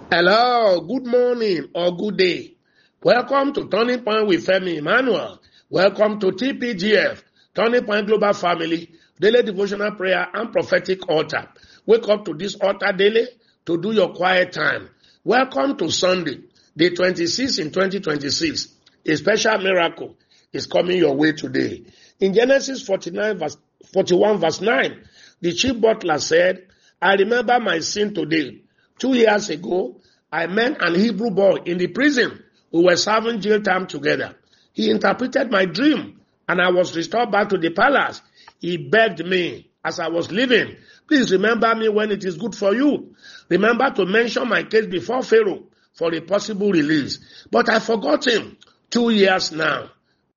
Hello, good morning or good day. Welcome to Turning Point with Femi Emmanuel. Welcome to TPGF, Turning Point Global Family, Daily Devotional Prayer and Prophetic Altar. Wake up to this altar daily to do your quiet time. Welcome to Sunday, day 26 in 2026. A special miracle is coming your way today. In Genesis 41 verse 9, the chief butler said, I remember my sin today. 2 years ago, I met an Hebrew boy in the prison. We were serving jail time together. He interpreted my dream, and I was restored back to the palace. He begged me as I was leaving, please remember me when it is good for you. Remember to mention my case before Pharaoh for a possible release. But I forgot him. 2 years now.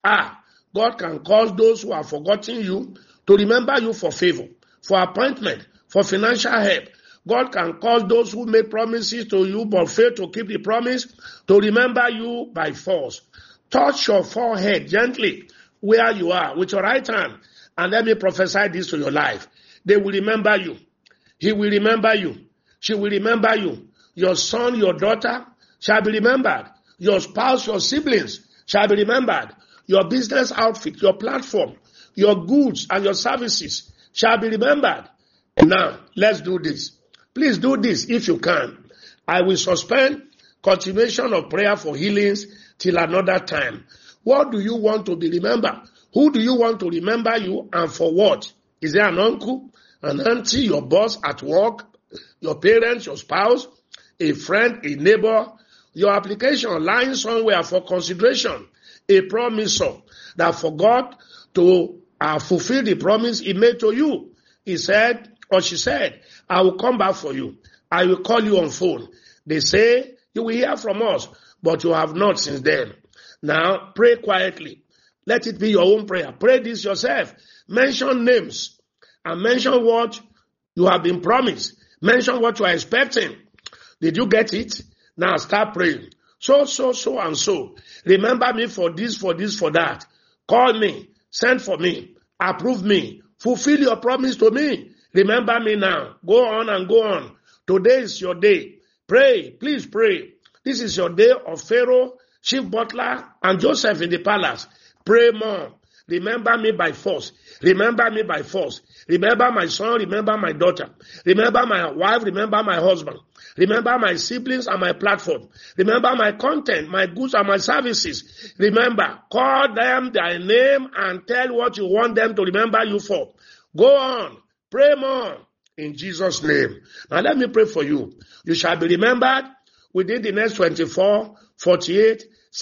God can cause those who have forgotten you to remember you for favor, for appointment, for financial help. God can cause those who made promises to you but failed to keep the promise to remember you by force. Touch your forehead gently where you are with your right hand and let me prophesy this to your life. They will remember you. He will remember you. She will remember you. Your son, your daughter shall be remembered. Your spouse, your siblings shall be remembered. Your business outfit, your platform, your goods and your services shall be remembered. Now, let's do this. Please do this if you can. I will suspend continuation of prayer for healings till another time. What do you want to be remembered? Who do you want to remember you and for what? Is there an uncle, an auntie, your boss at work, your parents, your spouse, a friend, a neighbor? Your application lying somewhere for consideration. A promisor that forgot to fulfill the promise he made to you. He said, or she said, I will come back for you. I will call you on phone. They say, you will hear from us, but you have not since then. Now, pray quietly. Let it be your own prayer. Pray this yourself. Mention names and mention what you have been promised. Mention what you are expecting. Did you get it? Now start praying. So, and so. Remember me for this, for that. Call me. Send for me. Approve me. Fulfill your promise to me. Remember me now. Go on and go on. Today is your day. Pray. Please pray. This is your day of Pharaoh, chief butler, and Joseph in the palace. Pray more. Remember me by force. Remember me by force. Remember my son. Remember my daughter. Remember my wife. Remember my husband. Remember my siblings and my platform. Remember my content, my goods and my services. Remember, call them by name and tell what you want them to remember you for. Go on. Pray more in Jesus' name. Now let me pray for you. You shall be remembered within the next 24, 48,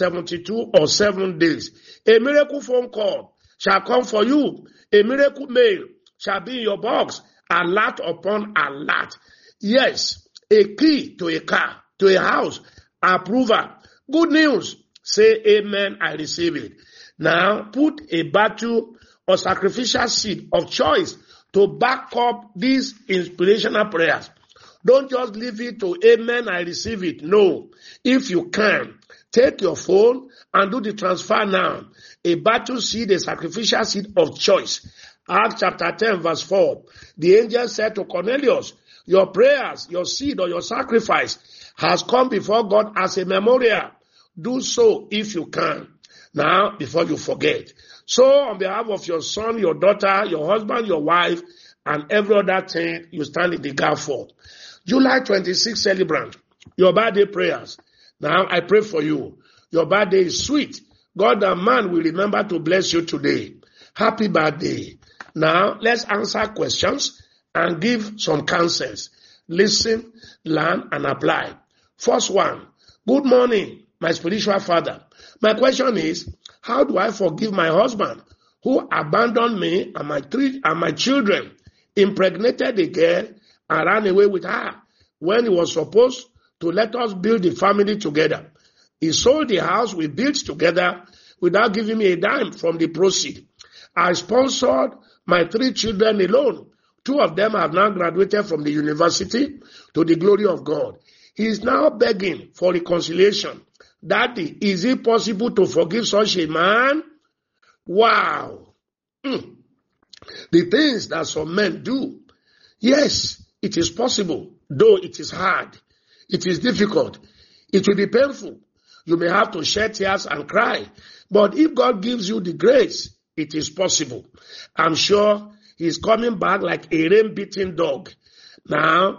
72 or 7 days. A miracle phone call shall come for you. A miracle mail shall be in your box. Alert upon alert. Yes, a key to a car, to a house, approval. Good news. Say amen, I receive it. Now put a battle or sacrificial seed of choice to back up these inspirational prayers. Don't just leave it to amen, I receive it. No. If you can, take your phone and do the transfer now. A battle seed, a sacrificial seed of choice. Acts chapter 10 verse 4. The angel said to Cornelius, your prayers, your seed or your sacrifice has come before God as a memorial. Do so if you can. Now, before you forget. So, on behalf of your son, your daughter, your husband, your wife, and every other thing you stand in the gap for. July 26th celebrant, your birthday prayers. Now, I pray for you. Your birthday is sweet. God and man will remember to bless you today. Happy birthday. Now, let's answer questions and give some counsels. Listen, learn, and apply. First one, good morning, my spiritual father. My question is, how do I forgive my husband who abandoned me and my children, impregnated a girl, and ran away with her when he was supposed to let us build the family together? He sold the house we built together without giving me a dime from the proceeds. I sponsored my 3 children alone. 2 of them have now graduated from the university to the glory of God. He is now begging for reconciliation. Daddy, is it possible to forgive such a man? Wow. The things that some men do. Yes, it is possible, though it is hard. It is difficult. It will be painful. You may have to shed tears and cry. But if God gives you the grace, it is possible. I'm sure he's coming back like a rain-beaten dog. Now,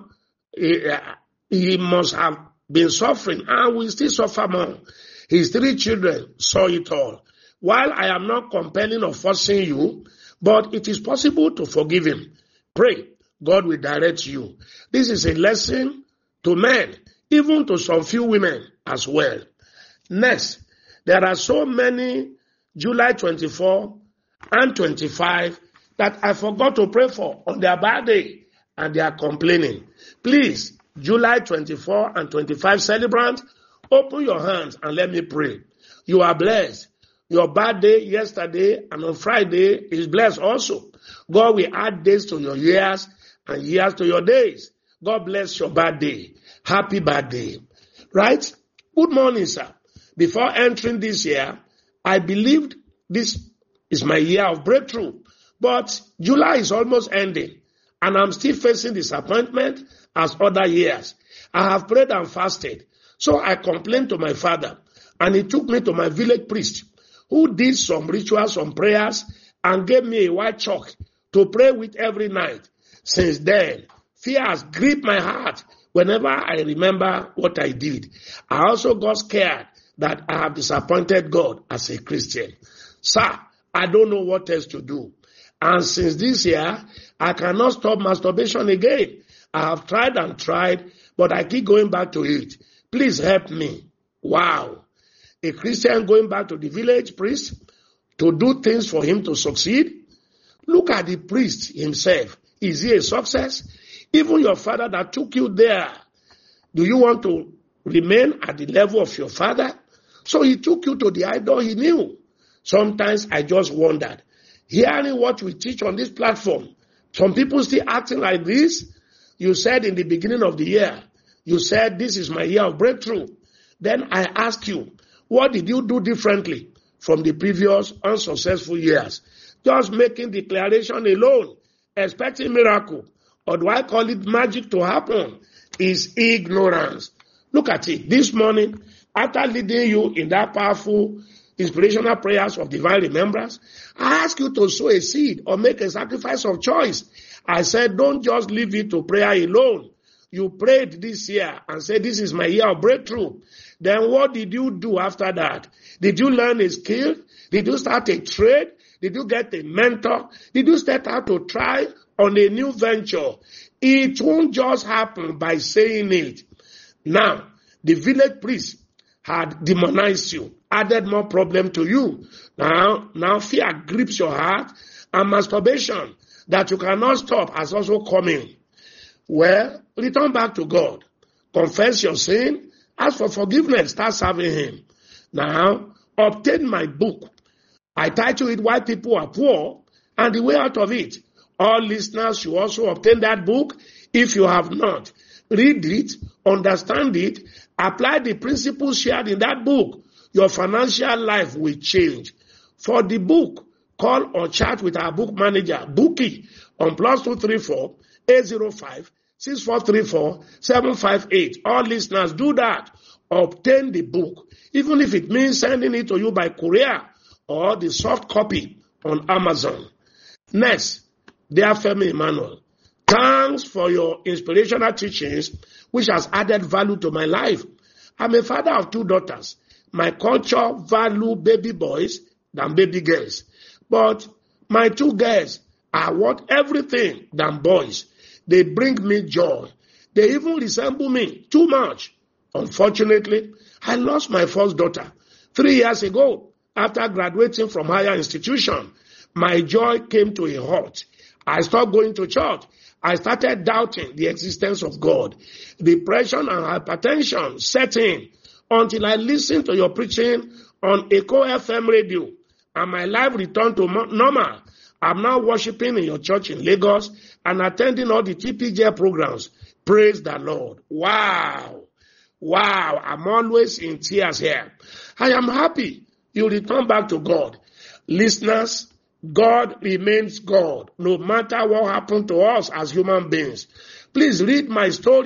he must have been suffering and will still suffer more. His 3 children saw it all. While I am not compelling or forcing you, but it is possible to forgive him. Pray. God will direct you. This is a lesson to men, even to some few women as well. Next, there are so many July 24 and 25 that I forgot to pray for on their birthday, and they are complaining. Please, July 24 and 25 celebrant, open your hands and let me pray. You are blessed. Your birthday yesterday and on Friday is blessed also. God will add days to your years and years to your days. God bless your birthday. Happy birthday. Right? Good morning, sir. Before entering this year, I believed this is my year of breakthrough. But July is almost ending, and I'm still facing disappointment as other years. I have prayed and fasted. So I complained to my father, and he took me to my village priest, who did some rituals, some prayers, and gave me a white chalk to pray with every night. Since then, fear has gripped my heart whenever I remember what I did. I also got scared that I have disappointed God as a Christian. Sir, I don't know what else to do. And since this year, I cannot stop masturbation again. I have tried and tried, but I keep going back to it. Please help me. Wow. A Christian going back to the village priest to do things for him to succeed? Look at the priest himself. Is he a success? Even your father that took you there, do you want to remain at the level of your father? So he took you to the idol he knew. Sometimes I just wondered, hearing what we teach on this platform, some people still acting like this. You said in the beginning of the year, you said this is my year of breakthrough. Then I ask you, what did you do differently from the previous unsuccessful years? Just making declaration alone, expecting miracle, or do I call it magic to happen, is ignorance. Look at it. This morning, after leading you in that powerful inspirational prayers of divine remembrance, I ask you to sow a seed or make a sacrifice of choice. I said, don't just leave it to prayer alone. You prayed this year and said, this is my year of breakthrough. Then what did you do after that? Did you learn a skill? Did you start a trade? Did you get a mentor? Did you start out to try on a new venture? It won't just happen by saying it. Now, the village priest had demonized you, added more problem to you. Now fear grips your heart, and masturbation that you cannot stop has also come in. Well, return back to God. Confess your sin. Ask for forgiveness. Start serving him. Now, obtain my book. I title it Why People Are Poor and the Way Out of It. All listeners should also obtain that book if you have not. Read it, understand it, apply the principles shared in that book. Your financial life will change. For the book, call or chat with our book manager, Bookie, on +234 805 6434 758. All listeners, do that. Obtain the book, even if it means sending it to you by courier or the soft copy on Amazon. Next, dear Femi Emmanuel, thanks for your inspirational teachings, which has added value to my life. I'm a father of 2 daughters. My culture value baby boys than baby girls. But my 2 girls are worth everything than boys. They bring me joy. They even resemble me too much. Unfortunately, I lost my first daughter 3 years ago after graduating from higher institution. My joy came to a halt. I stopped going to church. I started doubting the existence of God. Depression and hypertension set in until I listened to your preaching on Echo FM radio, and my life returned to normal. I'm now worshiping in your church in Lagos and attending all the TPJ programs. Praise the Lord. Wow. I'm always in tears here. I am happy you return back to God. Listeners, God remains God, no matter what happened to us as human beings. Please read my story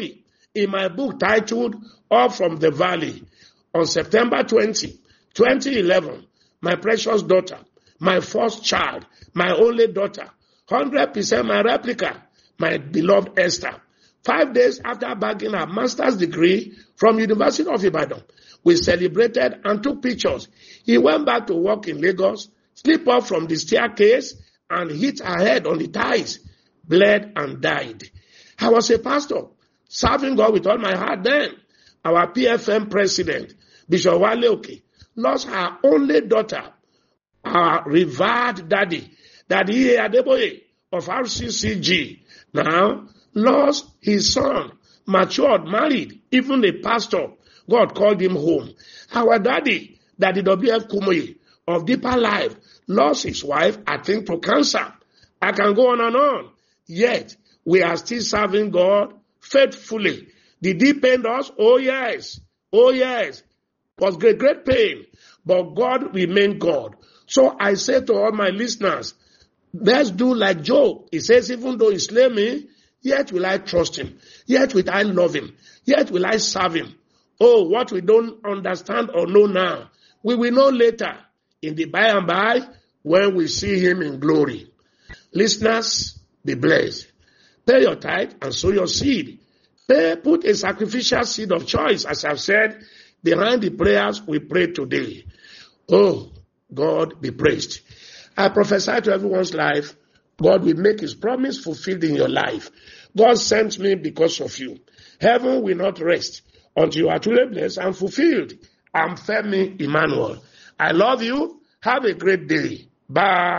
in my book titled Up from the Valley on September 20, 2011, my precious daughter, my first child, my only daughter, 100% my replica, my beloved Esther. 5 days after bagging her master's degree from University of Ibadan, we celebrated and took pictures. He went back to work in Lagos, slipped off from the staircase and hit her head on the ties, bled and died. I was a pastor, serving God with all my heart then. Our PFM president, Bishop Wale Oke, lost her only daughter, our revered daddy, Daddy Adeboye of RCCG, now lost his son, matured, married, even a pastor. God called him home. Our daddy, Daddy W.F. Kumoyi of Deeper Life, lost his wife, I think, to cancer. I can go on and on. Yet, we are still serving God faithfully. Did he pain us? Oh, yes. Oh, yes. It was great pain. But God remained God. So I say to all my listeners, let's do like Job. He says, even though he slay me, yet will I trust him. Yet will I love him. Yet will I serve him. Oh, what we don't understand or know now, we will know later in the by and by when we see him in glory. Listeners, be blessed. Pay your tithe and sow your seed. Put a sacrificial seed of choice, as I've said, behind the prayers we pray today. Oh, God be praised. I prophesy to everyone's life, God will make his promise fulfilled in your life. God sent me because of you. Heaven will not rest until you are truly blessed and fulfilled. I'm Femi Emmanuel. I love you. Have a great day. Bye.